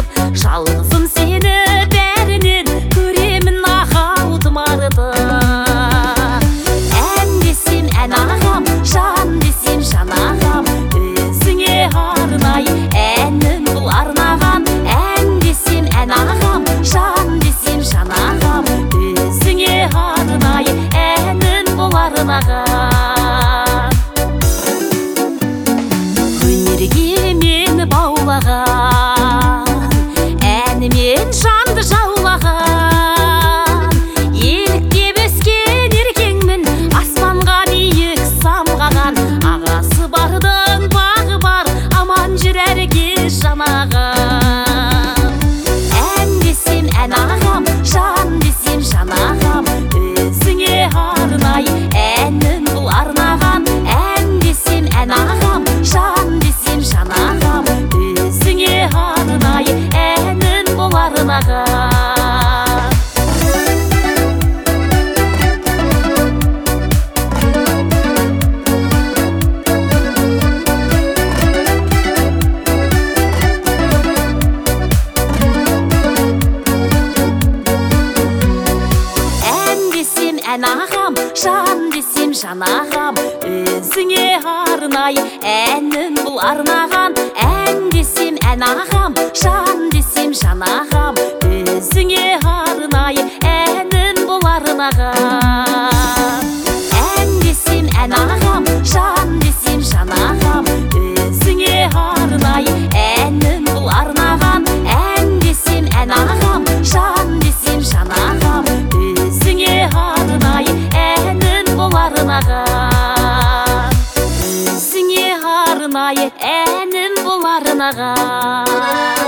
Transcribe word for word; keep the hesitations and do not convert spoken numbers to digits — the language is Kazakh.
жалғызым сені бәрінен көремін ақаудым арыды. Ән десем ән ағам, жан десем жан ағам, өзіңе арнай әнім бұл арнаған. Ән десем ән ағам, жан десем жан ағам, өзіңе арнай әнім бұл арнаған. Өнерге мені баулаған, әнімен жанды жаулаған, еліктеп өскен еркеңмін, аспанға биік самғаған. Ағасы бардың бағы бар, аман жүр әрге жанаған. Ән десем ән ағам, жан десем жан ағам, өзіңе арнай әнім бұл арнаған. Ән десем ән ағам, жан десем жан ағам, өзіңе арнай әнім бұл арнаған. Ән ағам, жан десем жан ағам, өзіңе арнай әнім бұл арнаған. Ән десем ән ағам, жан десем жан ағам, өзіңе арнай әнім бұл арнаған. Ән десем ән ағам, жан десем жан ағам, өзіңе арнай әнім бұл арнаған. Ән десем ән ағам, жан десем жан ағам, өзіңе арнай әнім бұл арнаған. Өзіңе арнай әнім бұл арнаған.